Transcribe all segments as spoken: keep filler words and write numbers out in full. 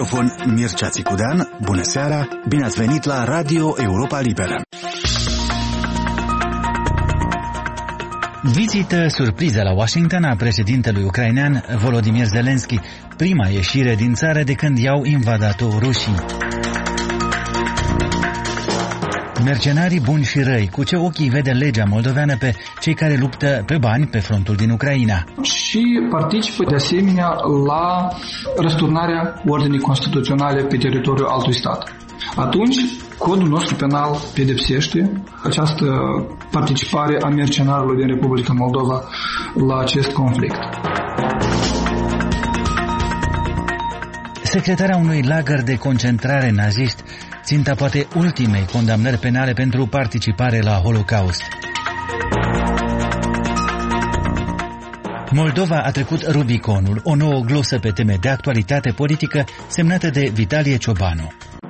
microfon Mircea Țicudean. Bună seara, bine ați venit la Radio Europa Liberă. Vizită surpriză la Washington a președintelui ucrainean Volodymyr Zelensky, prima ieșire din țară de când i-au invadat-o rușii. Mercenarii buni și răi, cu ce ochii vede legea moldoveană pe cei care luptă pe bani pe frontul din Ucraina. Și participă de asemenea la răsturnarea ordinii constituționale pe teritoriul altui stat. Atunci, codul nostru penal pedepsește această participare a mercenarilor din Republica Moldova la acest conflict. Secretarea unui lagăr de concentrare nazist, ținta poate ultimei condamnări penale pentru participare la Holocaust. Moldova a trecut Rubiconul, o nouă glosă pe teme de actualitate politică semnată de Vitalie Ciobanu.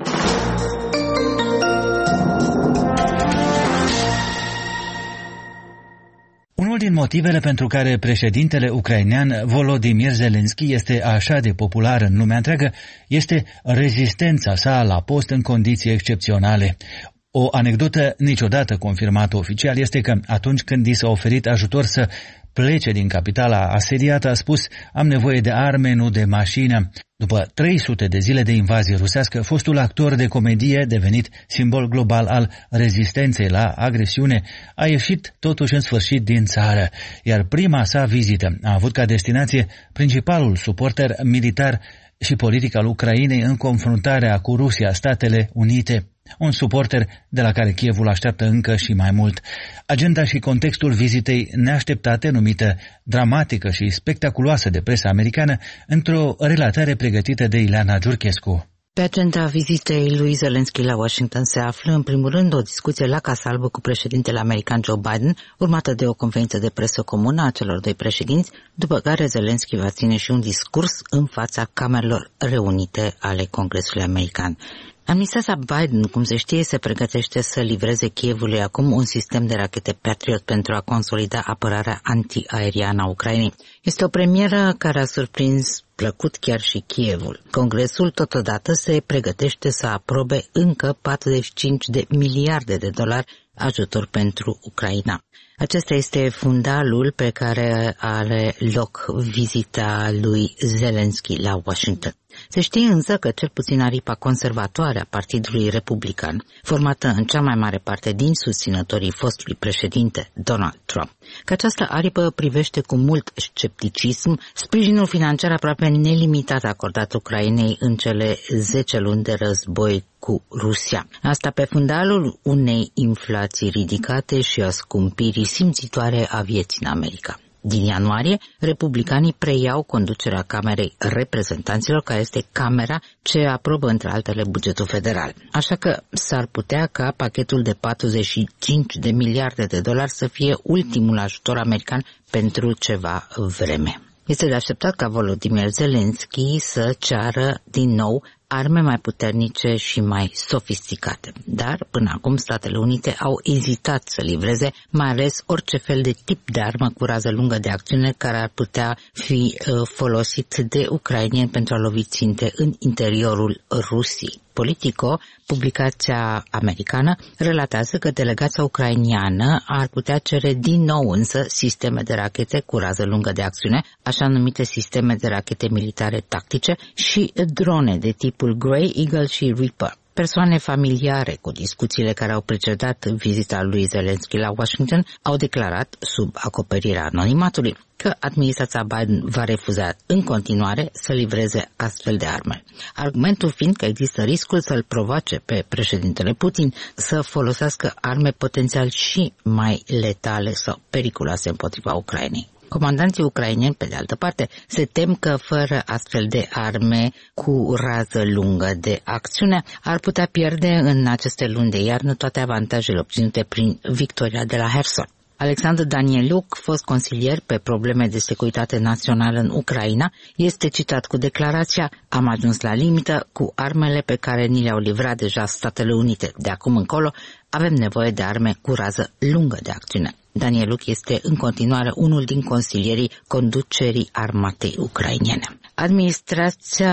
Unul din motivele pentru care președintele ucrainean Volodymyr Zelensky este așa de popular în lumea întreagă este rezistența sa la post în condiții excepționale. O anecdotă niciodată confirmată oficial este că atunci când i s-a oferit ajutor să plece din capitala asediată, a spus: am nevoie de arme, nu de mașină. După trei sute de zile de invazie rusească, fostul actor de comedie, devenit simbol global al rezistenței la agresiune, a ieșit totuși în sfârșit din țară, iar prima sa vizită a avut ca destinație principalul suporter militar și politic al Ucrainei în confruntarea cu Rusia, Statele Unite. Un suporter de la care Kievul așteaptă încă și mai mult. Agenda și contextul vizitei neașteptate, numită dramatică și spectaculoasă de presa americană, într-o relatare pregătită de Ileana Giurchescu. Pe agenda vizitei lui Zelensky la Washington se află, în primul rând, o discuție la Casa Albă cu președintele american Joe Biden, urmată de o conferință de presă comună a celor doi președinți, după care Zelensky va ține și un discurs în fața camerelor reunite ale Congresului American. Administrația Biden, cum se știe, se pregătește să livreze Kievului acum un sistem de rachete Patriot pentru a consolida apărarea antiaeriană a Ucrainei. Este o premieră care a surprins plăcut chiar și Kievul. Congresul totodată se pregătește să aprobe încă patruzeci și cinci de miliarde de dolari ajutor pentru Ucraina. Acesta este fundalul pe care are loc vizita lui Zelensky la Washington. Se știe însă că cel puțin aripa conservatoare a Partidului Republican, formată în cea mai mare parte din susținătorii fostului președinte Donald Trump, că această aripă privește cu mult scepticism sprijinul financiar aproape nelimitat acordat Ucrainei în cele zece luni de război cu Rusia. Asta pe fundalul unei inflații ridicate și a scumpirii simțitoare a vieții în America. Din ianuarie, republicanii preiau conducerea Camerei Reprezentanților, care este camera ce aprobă, între altele, bugetul federal. Așa că s-ar putea ca pachetul de patruzeci și cinci de miliarde de dolari să fie ultimul ajutor american pentru ceva vreme. Este de așteptat ca Volodymyr Zelensky să ceară din nou arme mai puternice și mai sofisticate. Dar, până acum, Statele Unite au ezitat să livreze mai ales orice fel de tip de armă cu rază lungă de acțiune care ar putea fi uh, folosit de ucraineni pentru a lovi ținte în interiorul Rusiei. Politico, publicația americană, relatează că delegația ucrainiană ar putea cere din nou însă sisteme de rachete cu rază lungă de acțiune, așa numite sisteme de rachete militare tactice și drone de tipul Grey Eagle și Reaper. Persoane familiare cu discuțiile care au precedat vizita lui Zelensky la Washington au declarat, sub acoperirea anonimatului, că administrația Biden va refuza în continuare să livreze astfel de arme. Argumentul fiind că există riscul să-l provoace pe președintele Putin să folosească arme potențial și mai letale sau periculoase împotriva Ucrainei. Comandanții ucraineni, pe de altă parte, se tem că fără astfel de arme cu rază lungă de acțiune ar putea pierde în aceste luni de iarnă toate avantajele obținute prin victoria de la Herson. Alexandru Danieliuc, fost consilier pe probleme de securitate națională în Ucraina, este citat cu declarația: am ajuns la limită cu armele pe care ni le-au livrat deja Statele Unite. De acum încolo avem nevoie de arme cu rază lungă de acțiune. Danieliuc este în continuare unul din consilierii conducerii armatei ucrainene. Administrația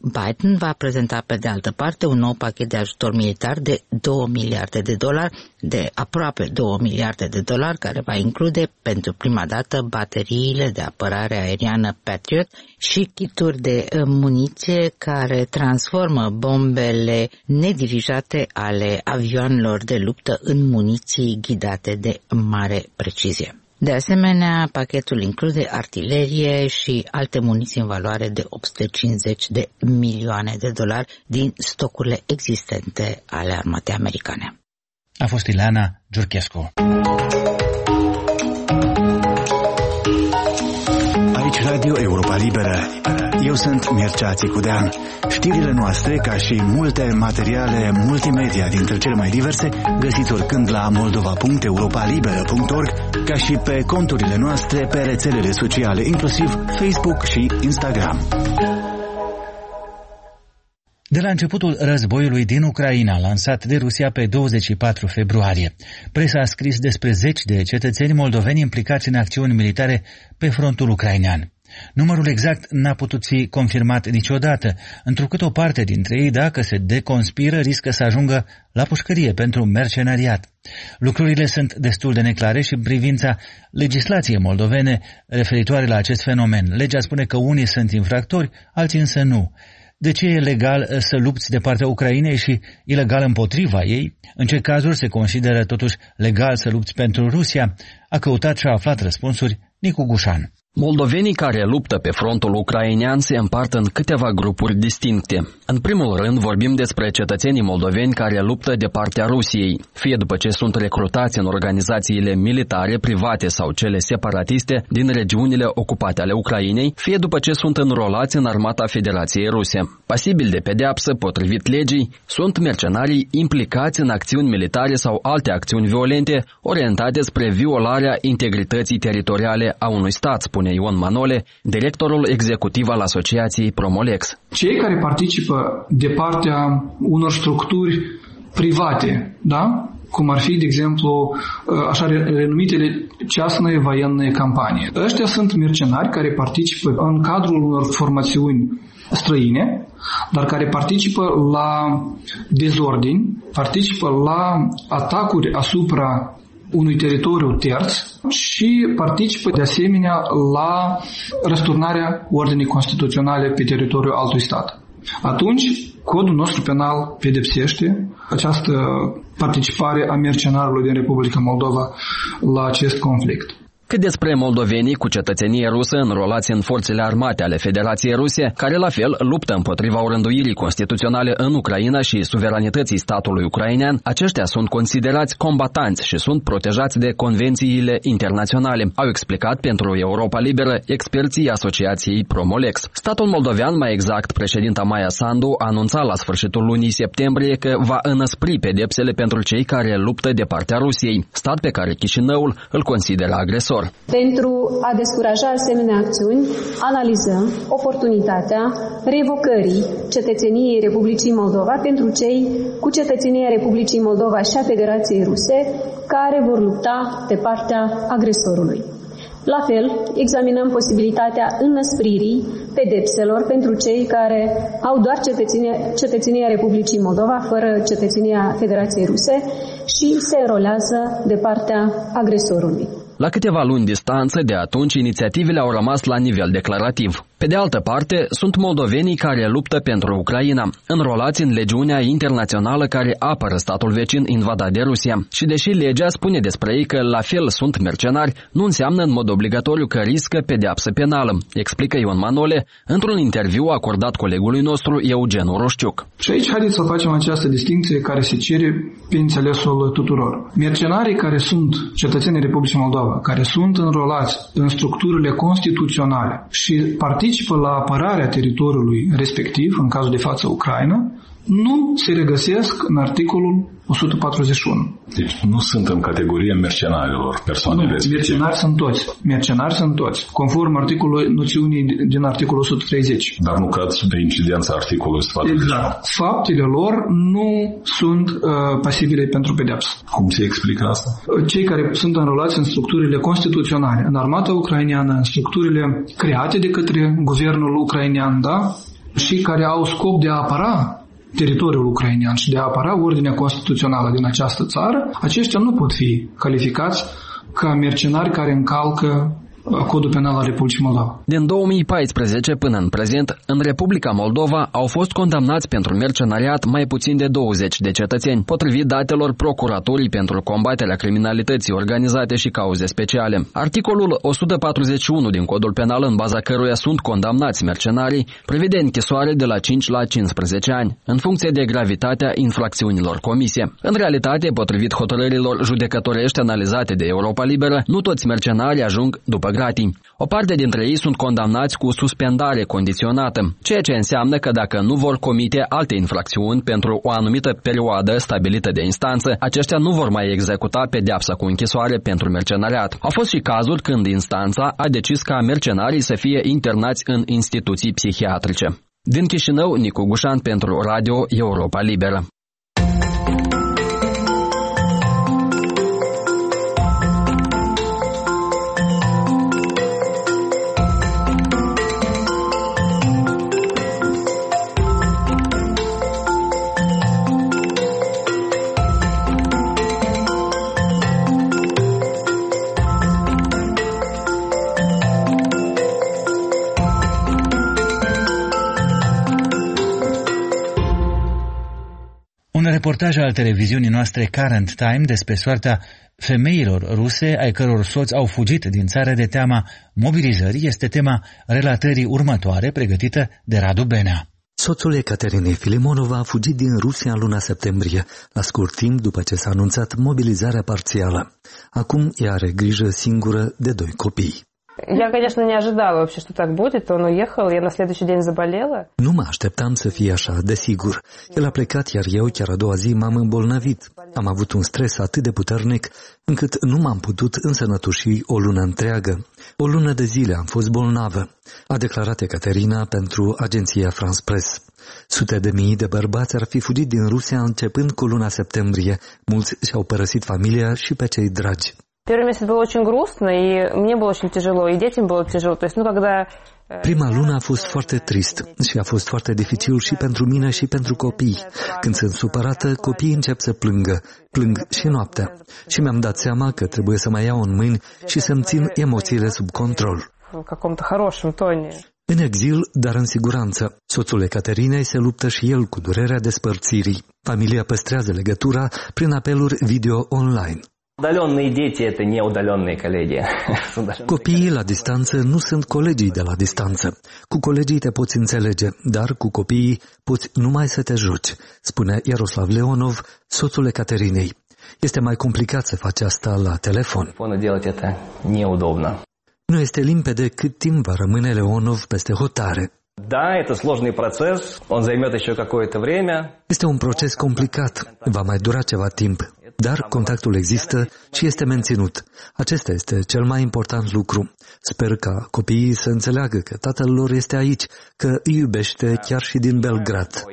Biden va prezenta pe de altă parte un nou pachet de ajutor militar de două miliarde de dolari, de aproape două miliarde de dolari, care va include pentru prima dată bateriile de apărare aeriană Patriot și kituri de muniție care transformă bombele nedirijate ale avioanelor de luptă în muniții ghidate de mare precizie. De asemenea, pachetul include artilerie și alte muniții în valoare de opt sute cincizeci de milioane de dolari din stocurile existente ale armatei americane. A fost Ileana Giurchescu. Aici Radio Europa Liberă. Eu sunt Mircea Țicudean. Știrile noastre, ca și multe materiale multimedia dintre cele mai diverse, găsiți oricând la moldova punct europa liberă punct org, ca și pe conturile noastre pe rețelele sociale, inclusiv Facebook și Instagram. De la începutul războiului din Ucraina, lansat de Rusia pe douăzeci și patru februarie, presa a scris despre zeci de cetățeni moldoveni implicați în acțiuni militare pe frontul ucrainean. Numărul exact n-a putut fi confirmat niciodată, întrucât o parte dintre ei, dacă se deconspiră, riscă să ajungă la pușcărie pentru mercenariat. Lucrurile sunt destul de neclare și în privința legislației moldovene referitoare la acest fenomen. Legea spune că unii sunt infractori, alții însă nu. De ce e legal să lupți de partea Ucrainei și ilegal împotriva ei? În ce cazuri se consideră totuși legal să lupți pentru Rusia? A căutat și a aflat răspunsuri Nicu Gușan. Moldovenii care luptă pe frontul ucrainean se împart în câteva grupuri distincte. În primul rând vorbim despre cetățenii moldoveni care luptă de partea Rusiei, fie după ce sunt recrutați în organizațiile militare, private sau cele separatiste din regiunile ocupate ale Ucrainei, fie după ce sunt înrolați în armata Federației Ruse. Pasibili de pedeapsă potrivit legii sunt mercenarii implicați în acțiuni militare sau alte acțiuni violente orientate spre violarea integrității teritoriale a unui stat, spune Ion Manole, directorul executiv al Asociației Promolex. Cei care participă de partea unor structuri private, da? Cum ar fi, de exemplu, așa renumitele ceasnăie voienные campanie. Ăștia sunt mercenari care participă în cadrul unor formațiuni străine, dar care participă la dezordini, participă la atacuri asupra unui teritoriu terț și participă de asemenea la răsturnarea ordinii constituționale pe teritoriul altui stat. Atunci, codul nostru penal pedepsește această participare a mercenarilor din Republica Moldova la acest conflict. Cât despre moldovenii cu cetățenie rusă înrolați în forțele armate ale Federației Ruse, care la fel luptă împotriva orânduirii constituționale în Ucraina și suveranității statului ucrainean, aceștia sunt considerați combatanți și sunt protejați de convențiile internaționale, au explicat pentru Europa Liberă experții Asociației Promolex. Statul moldovean, mai exact președinta Maia Sandu, a anunțat la sfârșitul lunii septembrie că va înăspri pedepsele pentru cei care luptă de partea Rusiei, stat pe care Chișinăul îl consideră agresor. Pentru a descuraja asemenea acțiuni, analizăm oportunitatea revocării cetățeniei Republicii Moldova pentru cei cu cetățenia Republicii Moldova și a Federației Ruse care vor lupta de partea agresorului. La fel, examinăm posibilitatea înăspririi pedepselor pentru cei care au doar cetățenia, cetățenia Republicii Moldova fără cetățenia Federației Ruse și se înrolează de partea agresorului. La câteva luni distanță de atunci, inițiativele au rămas la nivel declarativ. Pe de altă parte, sunt moldovenii care luptă pentru Ucraina, înrolați în legiunea internațională care apără statul vecin invadat de Rusia. Și deși legea spune despre ei că la fel sunt mercenari, nu înseamnă în mod obligatoriu că riscă pedeapsă penală, explică Ion Manole într-un interviu acordat colegului nostru Eugen Oroșciuc. Și aici haideți să facem această distinție care se cere pe înțelesul tuturor. Mercenarii care sunt cetățenii Republicii Moldova, care sunt înrolați în structurile constituționale și participă la apărarea teritoriului respectiv, în cazul de față Ucraina, nu se regăsesc în articolul o sută patruzeci și unu. Deci nu sunt în categoria mercenarilor persoanele nu, respective. Mercenari sunt toți. Mercenari sunt toți. Conform articolului noțiunii din articolul o sută treizeci. Dar nu cad sub incidența articolului o sută patruzeci și unu. Exact. Faptele lor nu sunt uh, pasibile pentru pedeapsă. Cum se explică asta? Cei care sunt înrolați în structurile constituționale, în armata ucraineană, în structurile create de către guvernul ucrainean, da? și care au scop de a apăra teritoriul ucrainean și de a apăra ordinea constituțională din această țară, aceștia nu pot fi calificați ca mercenari care încalcă Codul Penal al Republicii Moldova. Din două mii paisprezece până în prezent, în Republica Moldova au fost condamnați pentru mercenariat mai puțin de douăzeci de cetățeni, potrivit datelor Procuraturii pentru combaterea criminalității organizate și cauze speciale. Articolul o sută patruzeci și unu din Codul Penal, în baza căruia sunt condamnați mercenarii, prevede închisoare de la cinci la cincisprezece ani, în funcție de gravitatea infracțiunilor comise. În realitate, potrivit hotărârilor judecătorești analizate de Europa Liberă, nu toți mercenarii ajung după gratii. O parte dintre ei sunt condamnați cu suspendare condiționată, ceea ce înseamnă că dacă nu vor comite alte infracțiuni pentru o anumită perioadă stabilită de instanță, aceștia nu vor mai executa pedeapsa cu închisoare pentru mercenariat. Au fost și cazuri când instanța a decis ca mercenarii să fie internați în instituții psihiatrice. Din Chișinău, Nicu Gușan pentru Radio Europa Liberă. Un reportaj al televiziunii noastre Current Time despre soarta femeilor ruse ai căror soți au fugit din țară de teama mobilizării este tema relatării următoare pregătită de Radu Benea. Soțul Ecaterinei Filimonova a fugit din Rusia în luna septembrie, la scurt timp după ce s-a anunțat mobilizarea parțială. Acum ea are grijă singură de doi copii. Я, конечно, не ожидала вообще, что так будет. Он уехал, я на следующий день заболела. Nu mă așteptam să fie așa, desigur. El a plecat, iar eu, chiar a doua zi, m-am îmbolnăvit. Am avut un stres atât de puternic, încât nu m-am putut însănătoși o lună întreagă. O lună de zile am fost bolnavă, a declarat Ecaterina pentru agenția France Press. Sute de mii de bărbați ar fi fugit din Rusia începând cu luna septembrie. Mulți și-au părăsit familia și pe cei dragi. Первый месяц было очень грустно, и мне было очень тяжело, и детям было тяжело. То есть, ну, когда... Prima lună a fost foarte trist și a fost foarte dificil și pentru mine și pentru copii. Când sunt supărată, copiii încep să plângă. Plâng și noaptea. Și mi-am dat seama că trebuie să mă iau în mâini și să-mi țin emoțiile sub control. În exil, dar în siguranță, soțul Ecaterinei se luptă și el cu durerea despărțirii. Familia păstrează legătura prin apeluri video online. Copiii la distanță nu sunt colegii de la distanță. Cu colegii te poți înțelege, dar cu copiii poți numai să te joci, spune Iaroslav Leonov, soțul Ecaterinei. Este mai complicat să faci asta la telefon. Nu este limpede cât timp va rămâne Leonov peste hotare. Este un proces complicat, va mai dura ceva timp, dar contactul există și este menținut. Acesta este cel mai important lucru. Sper ca copiii să înțeleagă că tatăl lor este aici, că îi iubește chiar și din Belgrad.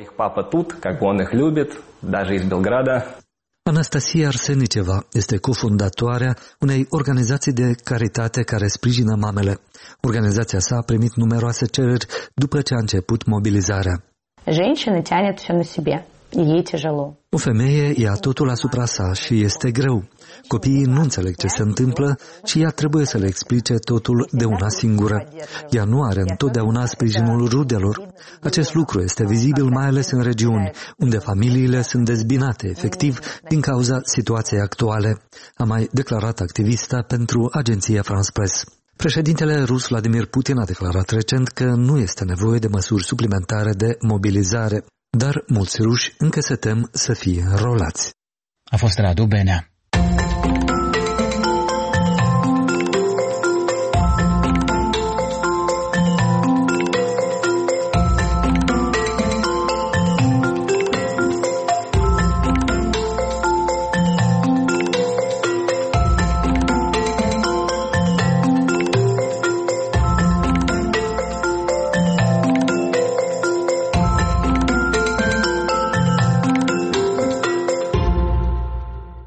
Anastasia Arseniceva este cofondatoarea unei organizații de caritate care sprijină mamele. Organizația sa a primit numeroase cereri după ce a început mobilizarea. O femeie ia totul asupra sa și este greu. Copiii nu înțeleg ce se întâmplă și ea trebuie să le explice totul de una singură. Ea nu are întotdeauna sprijinul rudelor. Acest lucru este vizibil mai ales în regiuni, unde familiile sunt dezbinate efectiv din cauza situației actuale, a mai declarat activista pentru agenția France Press. Președintele rus Vladimir Putin a declarat recent că nu este nevoie de măsuri suplimentare de mobilizare, dar mulți ruși încă se tem să fie înrolați. A fost Radu Benea. În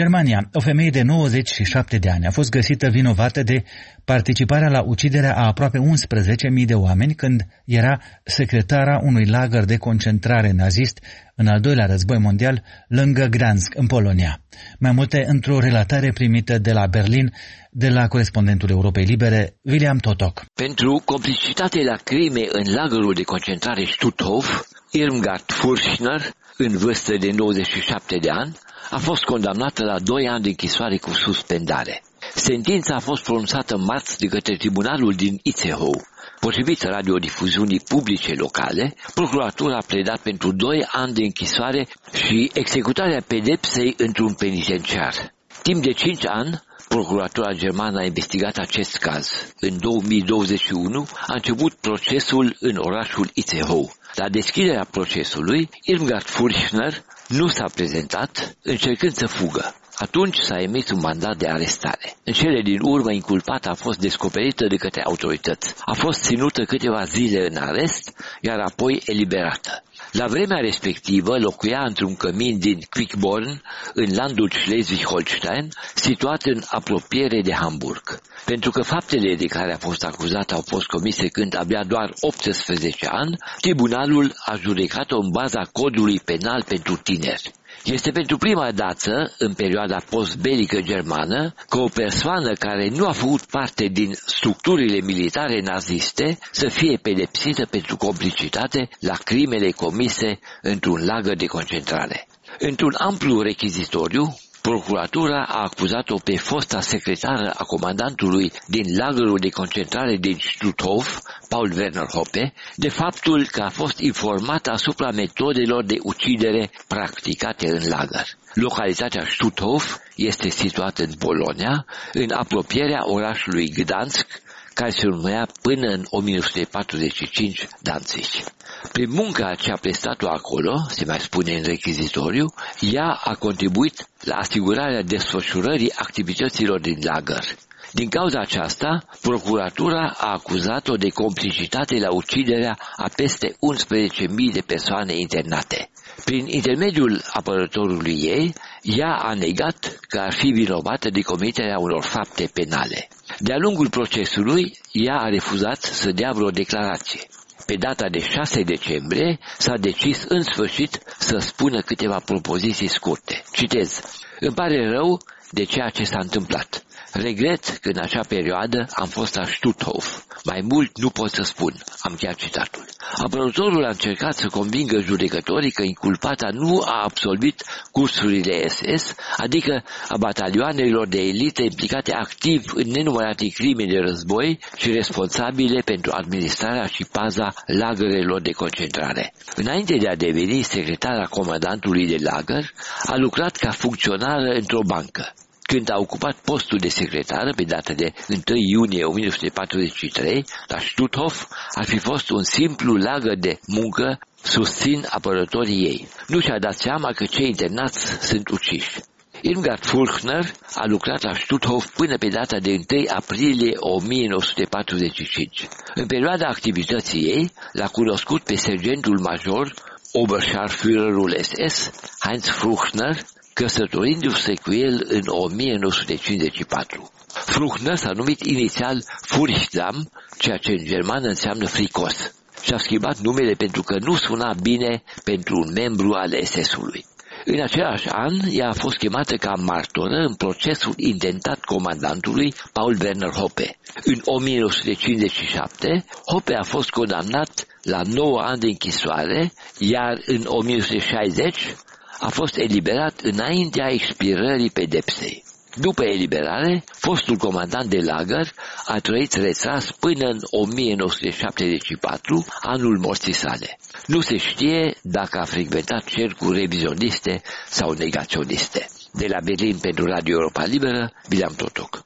Germania, o femeie de nouăzeci și șapte de ani a fost găsită vinovată de participarea la uciderea a aproape unsprezece mii de oameni când era secretara unui lagăr de concentrare nazist în al doilea război mondial lângă Gdansk, în Polonia. Mai multe într-o relatare primită de la Berlin de la corespondentul Europei Libere, William Totok. Pentru complicitate la crime în lagărul de concentrare Stutthof, Irmgard Furchner, în vârstă de nouăzeci și șapte de ani, a fost condamnată la doi ani de închisoare cu suspendare. Sentința a fost pronunțată marți de către tribunalul din Itzehoe. Potrivit radiodifuziunii publice locale, procuratura a pledat pentru doi ani de închisoare și executarea pedepsei într-un penitenciar. Timp de cinci ani, procuratura germană a investigat acest caz. În două mii douăzeci și unu a început procesul în orașul Itzehoe. La deschiderea procesului, Irmgard Furchner nu s-a prezentat, încercând să fugă. Atunci s-a emis un mandat de arestare. În cele din urmă, inculpata a fost descoperită de către autorități. A fost ținută câteva zile în arest, iar apoi eliberată. La vremea respectivă locuia într-un cămin din Quickborn, în landul Schleswig-Holstein, situat în apropiere de Hamburg. Pentru că faptele de care a fost acuzată au fost comise când avea doar optsprezece ani, tribunalul a judecat-o în baza codului penal pentru tineri. Este pentru prima dată, în perioada postbelică germană, că o persoană care nu a făcut parte din structurile militare naziste să fie pedepsită pentru complicitate la crimele comise într-un lagăr de concentrare. Într-un amplu rechizitoriu, procuratura a acuzat-o pe fosta secretară a comandantului din lagărul de concentrare din Stutthof, Paul Werner Hoppe, de faptul că a fost informată asupra metodelor de ucidere practicate în lagăr. Localitatea Stutthof este situată în Polonia, în apropierea orașului Gdansk, care se numea până în o mie nouă sute patruzeci și cinci Danzig. Prin munca ce a prestat-o acolo, se mai spune în rechizitoriu, ea a contribuit la asigurarea desfășurării activităților din lagăr. Din cauza aceasta, procuratura a acuzat-o de complicitate la uciderea a peste unsprezece mii de persoane internate. Prin intermediul apărătorului ei, ea a negat că ar fi vinovată de comiterea unor fapte penale. De-a lungul procesului, ea a refuzat să dea vreo declarație. Pe data de șase decembrie s-a decis în sfârșit să spună câteva propoziții scurte. Citez: "Îmi pare rău de ceea ce s-a întâmplat. Regret că în acea perioadă am fost la Stutthof. Mai mult nu pot să spun." Am chiar citatul. Apărătorul a încercat să convingă judecătorii că inculpata nu a absolvit cursurile S S, adică a batalioanelor de elită implicate activ în nenumărate crime de război și responsabile pentru administrarea și paza lagărelor de concentrare. Înainte de a deveni secretara comandantului de lagăr, a lucrat ca funcționară într-o bancă. Când a ocupat postul de secretară pe data de întâi iunie o mie nouă sute patruzeci și trei, la Stutthof, ar fi fost un simplu lagăr de muncă, susțin apărătorii ei. Nu și-a dat seama că cei internați sunt uciși. Irmgard Furchner a lucrat la Stutthof până pe data de întâi aprilie o mie nouă sute patruzeci și cinci. În perioada activității ei, l-a cunoscut pe sergentul major, Oberscharführerul S S, Heinz Furchner, căsătorindu-se cu el în o mie nouă sute cincizeci și patru. Furchner s-a numit inițial Furchtlam, ceea ce în germană înseamnă fricos. Și-a schimbat numele pentru că nu suna bine pentru un membru al S S-ului. În același an, ea a fost chemată ca martoră în procesul intentat comandantului Paul Werner Hoppe. În o mie nouă sute cincizeci și șapte, Hoppe a fost condamnat la nouă ani de închisoare, iar în o mie nouă sute șaizeci a fost eliberat înaintea expirării pedepsei. După eliberare, fostul comandant de lagăr a trăit retras până în o mie nouă sute șaptezeci și patru, anul morții sale. Nu se știe dacă a frecventat cercuri revizioniste sau negaționiste. De la Berlin pentru Radio Europa Liberă, William Totok.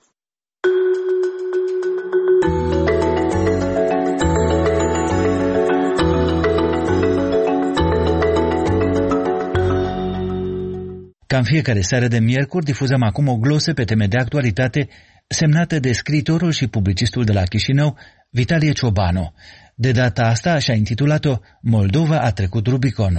Ca în fiecare seară de miercuri, difuzăm acum o glosă pe teme de actualitate semnată de scriitorul și publicistul de la Chișinău, Vitalie Ciobanu. De data asta și-a intitulat-o Moldova a trecut Rubiconul.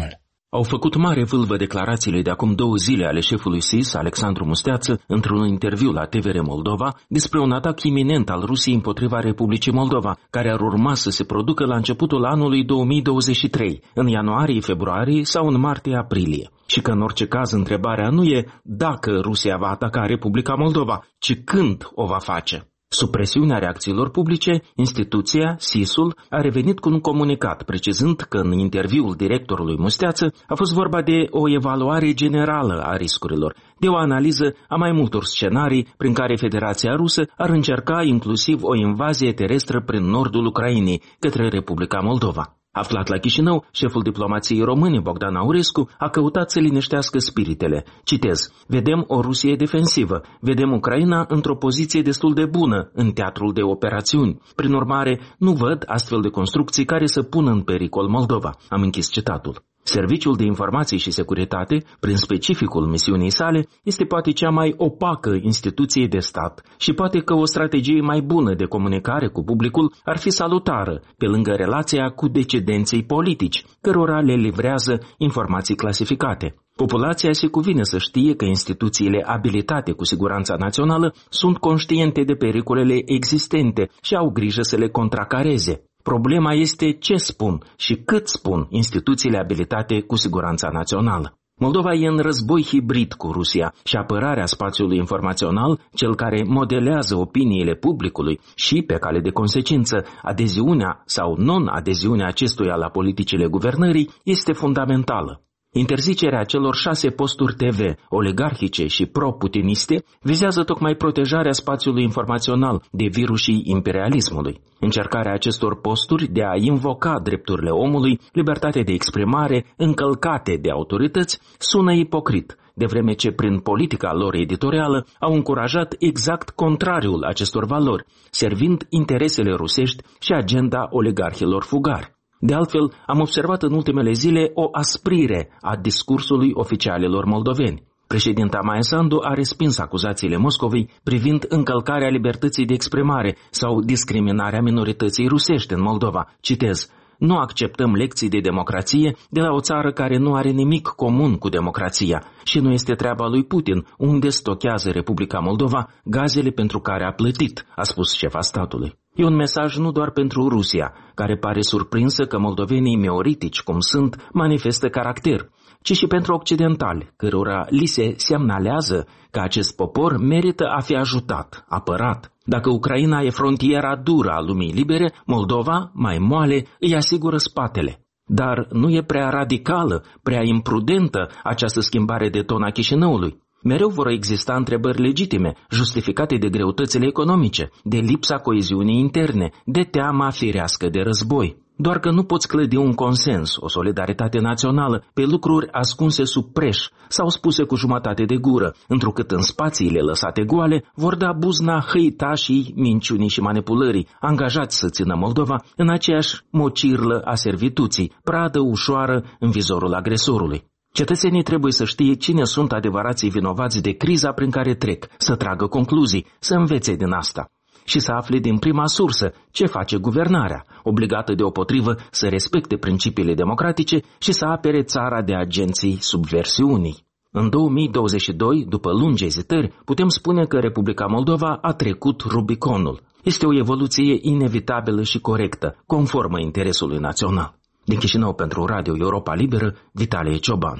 Au făcut mare vâlvă declarațiile de acum două zile ale șefului S I S, Alexandru Musteață, într-un interviu la T V R Moldova, despre un atac iminent al Rusiei împotriva Republicii Moldova, care ar urma să se producă la începutul anului două mii douăzeci și trei, în ianuarie-februarie sau în martie-aprilie. Și că în orice caz întrebarea nu e dacă Rusia va ataca Republica Moldova, ci când o va face. Sub presiunea reacțiilor publice, instituția, S I S-ul, a revenit cu un comunicat, precizând că în interviul directorului Musteață a fost vorba de o evaluare generală a riscurilor, de o analiză a mai multor scenarii prin care Federația Rusă ar încerca inclusiv o invazie terestră prin nordul Ucrainei către Republica Moldova. Aflat la Chișinău, șeful diplomației române, Bogdan Aurescu, a căutat să liniștească spiritele. Citez, vedem o Rusie defensivă, vedem Ucraina într-o poziție destul de bună în teatrul de operațiuni. Prin urmare, nu văd astfel de construcții care să pună în pericol Moldova. Am închis citatul. Serviciul de Informații și Securitate, prin specificul misiunii sale, este poate cea mai opacă instituție de stat și poate că o strategie mai bună de comunicare cu publicul ar fi salutară, pe lângă relația cu decidenții politici, cărora le livrează informații clasificate. Populația se cuvine să știe că instituțiile abilitate cu siguranța națională sunt conștiente de pericolele existente și au grijă să le contracareze. Problema este ce spun și cât spun instituțiile abilitate cu siguranța națională. Moldova e în război hibrid cu Rusia și apărarea spațiului informațional, cel care modelează opiniile publicului și, pe cale de consecință, adeziunea sau non-adeziunea acestuia la politicile guvernării, este fundamentală. Interzicerea celor șase posturi T V, oligarhice și pro-putiniste, vizează tocmai protejarea spațiului informațional de virusii imperialismului. Încercarea acestor posturi de a invoca drepturile omului, libertatea de exprimare, încălcate de autorități, sună ipocrit, de vreme ce prin politica lor editorială au încurajat exact contrariul acestor valori, servind interesele rusești și agenda oligarhilor fugari. De altfel, am observat în ultimele zile o asprire a discursului oficialilor moldoveni. Președinta Maia Sandu a respins acuzațiile Moscovei privind încălcarea libertății de exprimare sau discriminarea minorității rusești în Moldova. Citez, nu acceptăm lecții de democrație de la o țară care nu are nimic comun cu democrația și nu este treaba lui Putin unde stochează Republica Moldova gazele pentru care a plătit, a spus șefa statului. E un mesaj nu doar pentru Rusia, care pare surprinsă că moldovenii meoritici, cum sunt, manifestă caracter, ci și pentru occidentali, cărora li se semnalează că acest popor merită a fi ajutat, apărat. Dacă Ucraina e frontiera dură a lumii libere, Moldova, mai moale, îi asigură spatele. Dar nu e prea radicală, prea imprudentă această schimbare de ton a Chișinăului. Mereu vor exista întrebări legitime, justificate de greutățile economice, de lipsa coeziunii interne, de teama firească de război. Doar că nu poți clădi un consens, o solidaritate națională, pe lucruri ascunse sub preș sau spuse cu jumătate de gură, întrucât în spațiile lăsate goale vor da buzna hăitașii, minciunii și manipulării, angajați să țină Moldova în aceeași mocirlă a servituții, pradă ușoară în vizorul agresorului. Cetățenii trebuie să știe cine sunt adevărații vinovați de criza prin care trec, să tragă concluzii, să învețe din asta și să afle din prima sursă ce face guvernarea, obligată deopotrivă să respecte principiile democratice și să apere țara de agenții subversiunii. În două mii douăzeci și doi, după lungi ezitări, putem spune că Republica Moldova a trecut Rubiconul. Este o evoluție inevitabilă și corectă, conformă interesului național. Din Chișinău pentru Radio Europa Liberă, Vitalie Ciobanu.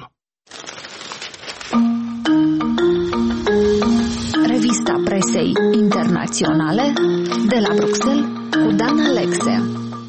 Revista presei internaționale de la Bruxelles cu Dan Alexe.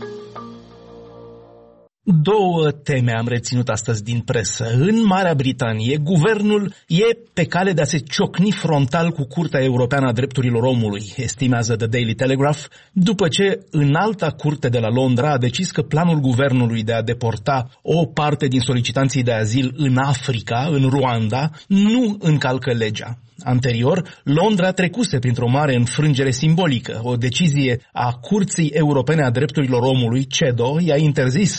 Două teme am reținut astăzi din presă. În Marea Britanie, guvernul e pe cale de a se ciocni frontal cu Curtea Europeană a Drepturilor Omului, estimează The Daily Telegraph, după ce înalta curte de la Londra a decis că planul guvernului de a deporta o parte din solicitanții de azil în Africa, în Rwanda, nu încalcă legea. Anterior, Londra trecuse printr-o mare înfrângere simbolică. O decizie a Curții Europene a Drepturilor Omului, C E D O, i-a interzis, teoretic,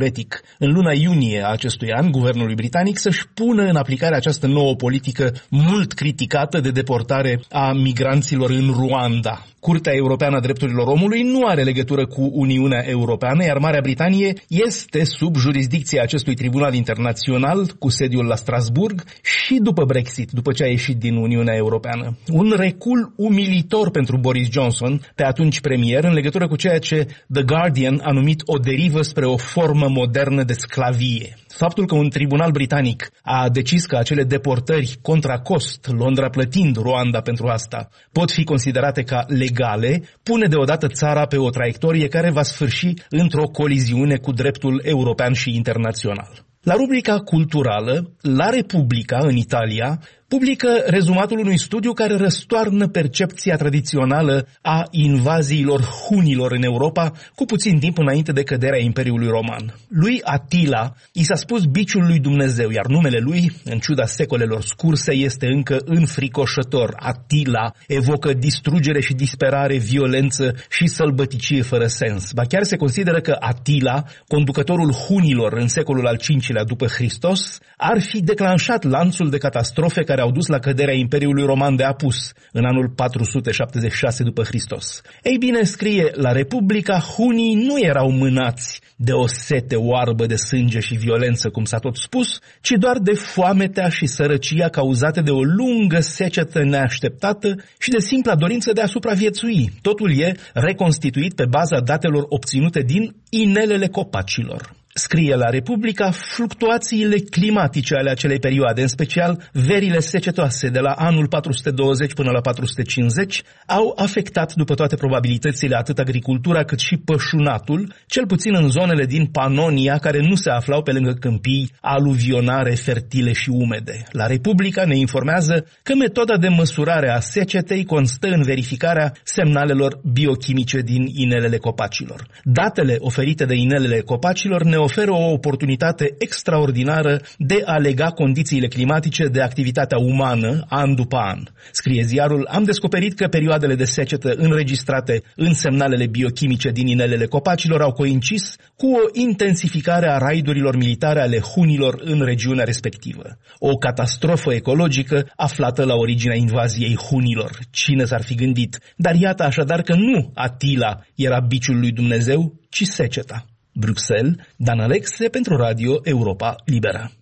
teoretic, în luna iunie a acestui an, guvernului britanic să-și pună în aplicare această nouă politică mult criticată de deportare a migranților în Rwanda. Curtea Europeană a Drepturilor Omului nu are legătură cu Uniunea Europeană, iar Marea Britanie este sub jurisdicția acestui tribunal internațional cu sediul la Strasburg și după Brexit, după ce a ieșit din Uniunea Europeană. Un recul umilitor pentru Boris Johnson, pe atunci premier, în legătură cu ceea ce The Guardian a numit o derivă spre o formă modernă de sclavie. Faptul că un tribunal britanic a decis că acele deportări contra cost, Londra plătind Rwanda pentru asta, pot fi considerate ca legale, pune deodată țara pe o traiectorie care va sfârși într-o coliziune cu dreptul european și internațional. La rubrica culturală, La Repubblica, în Italia, publică rezumatul unui studiu care răstoarnă percepția tradițională a invaziilor hunilor în Europa cu puțin timp înainte de căderea Imperiului Roman. Lui Attila i s-a spus biciul lui Dumnezeu, iar numele lui, în ciuda secolelor scurse, este încă înfricoșător. Attila evocă distrugere și disperare, violență și sălbăticie fără sens. Ba chiar se consideră că Attila, conducătorul hunilor în secolul al cincilea după Hristos, ar fi declanșat lanțul de catastrofe care au dus la căderea Imperiului Roman de Apus în anul patru sute șaptezeci și șase după Hristos. Ei bine, scrie La Repubblica, hunii nu erau mânați de o sete oarbă de sânge și violență, cum s-a tot spus, ci doar de foametea și sărăcia cauzate de o lungă secetă neașteptată și de simpla dorință de a supraviețui. Totul e reconstituit pe baza datelor obținute din inelele copacilor. Scrie La Repubblica, fluctuațiile climatice ale acelei perioade, în special verile secetoase de la anul patru sute douăzeci până la patru sute cincizeci, au afectat după toate probabilitățile atât agricultura cât și pășunatul, cel puțin în zonele din Panonia care nu se aflau pe lângă câmpii aluvionare fertile și umede. La Repubblica ne informează că metoda de măsurare a secetei constă în verificarea semnalelor biochimice din inelele copacilor. Datele oferite de inelele copacilor ne oferă o oportunitate extraordinară de a lega condițiile climatice de activitatea umană an după an. Scrie ziarul, am descoperit că perioadele de secetă înregistrate în semnalele biochimice din inelele copacilor au coincis cu o intensificare a raidurilor militare ale hunilor în regiunea respectivă. O catastrofă ecologică aflată la originea invaziei hunilor. Cine s-ar fi gândit? Dar iată așadar că nu Attila era biciul lui Dumnezeu, ci seceta. Bruxelles, Dan Alexe pentru Radio Europa Liberă.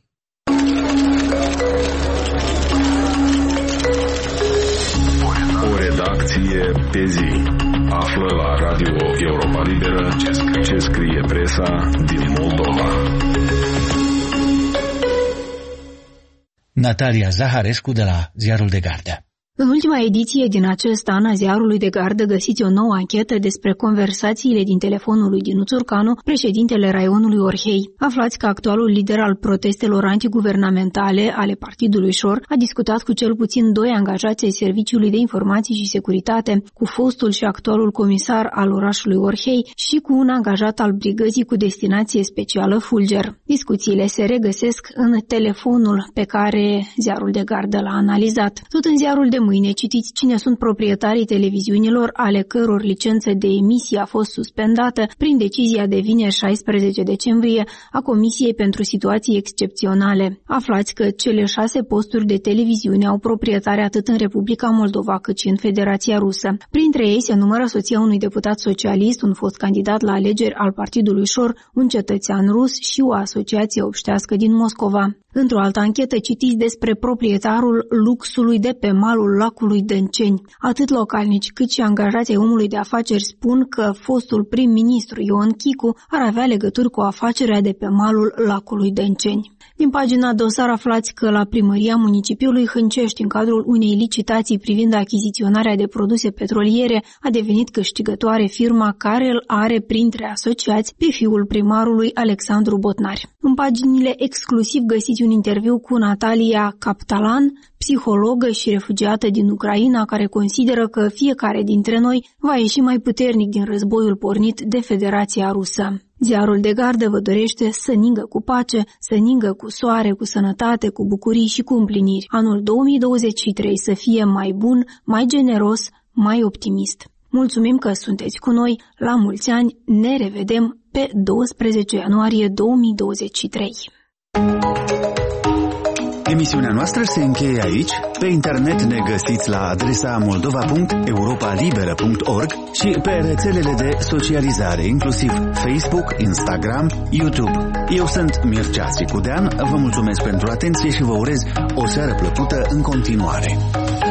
O redacție pe zi. Află la Radio Europa Liberă ce scrie presa din Moldova. Natalia Zaharescu de la Ziarul de Gardă. În ultima ediție din acest an a Ziarului de Gardă găsiți o nouă anchetă despre conversațiile din telefonul lui Dinu Țurcanu, președintele raionului Orhei. Aflați că actualul lider al protestelor antiguvernamentale ale Partidului Șor a discutat cu cel puțin doi angajați ai Serviciului de Informații și Securitate, cu fostul și actualul comisar al orașului Orhei și cu un angajat al brigăzii cu destinație specială Fulger. Discuțiile se regăsesc în telefonul pe care Ziarul de Gardă l-a analizat. Tot în ziarul de mâine citiți cine sunt proprietarii televiziunilor ale căror licență de emisie a fost suspendată prin decizia de vineri șaisprezece decembrie a Comisiei pentru Situații Excepționale. Aflați că cele șase posturi de televiziune au proprietare atât în Republica Moldova cât și în Federația Rusă. Printre ei se numără soția unui deputat socialist, un fost candidat la alegeri al Partidului Șor, un cetățean rus și o asociație obștească din Moscova. Într-o altă anchetă citiți despre proprietarul luxului de pe malul lacului Dănceni. Atât localnici cât și angajații omului de afaceri spun că fostul prim-ministru Ion Chicu ar avea legături cu afacerea de pe malul lacului Dănceni. Din pagina dosar aflați că la primăria municipiului Hâncești, în cadrul unei licitații privind achiziționarea de produse petroliere, a devenit câștigătoare firma care îl are printre asociați pe fiul primarului Alexandru Botnari. În paginile exclusiv găsiți un interviu cu Natalia Captalan, psihologă și refugiată din Ucraina, care consideră că fiecare dintre noi va ieși mai puternic din războiul pornit de Federația Rusă. Ziarul de Gardă vă dorește să ningă cu pace, să ningă cu soare, cu sănătate, cu bucurii și cu împliniri. Anul două mii douăzeci și trei să fie mai bun, mai generos, mai optimist. Mulțumim că sunteți cu noi, la mulți ani, ne revedem pe doisprezece ianuarie două mii douăzeci și trei. Emisiunea noastră se încheie aici. Pe internet ne găsiți la adresa moldova punct europa liberă punct org și pe rețelele de socializare, inclusiv Facebook, Instagram, YouTube. Eu sunt Mircea Țicudean, vă mulțumesc pentru atenție și vă urez o seară plăcută în continuare.